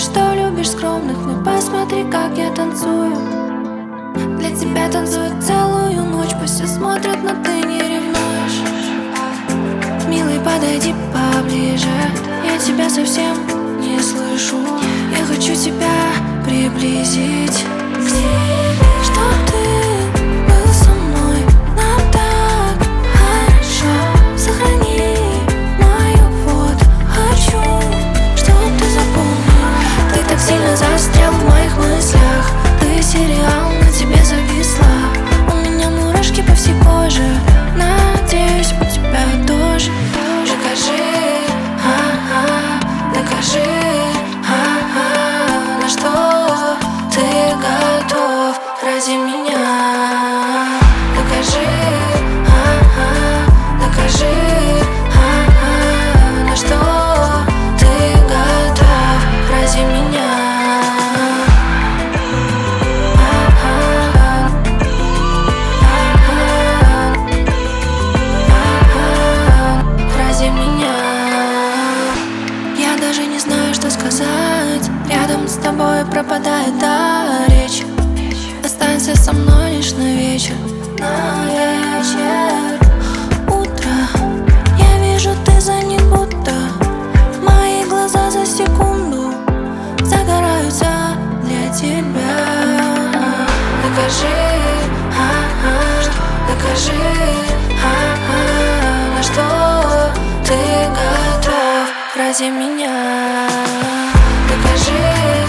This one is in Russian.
говоришь, что любишь скромных, но посмотри, как я танцую. Для тебя танцую целую ночь, пусть все смотрят, но ты не ревнуешь. Милый, подойди поближе, я тебя совсем не слышу. Я хочу тебя приблизить к себе, чтоб ты был со мной. Нам так хорошо, сохрани мою фото. Хочу, чтоб ты запомнил. Ты так сильно застрял в моих мыслях. Ты сериал, на тебе зависла. У меня мурашки по всей коже. Надеюсь, у тебя тоже. Докажи, докажи, на что ты готов ради меня. Докажи, докажи, на что ты готов ради меня. Ради меня. Я даже не знаю, что сказать. Рядом с тобой пропадает речь. Останься со мной лишь на вечер. На вечер. Утро. Я вижу, ты занят будто. Мои глаза за секунду загораются для тебя. Докажи, докажи, на что ты готов ради меня. Докажи.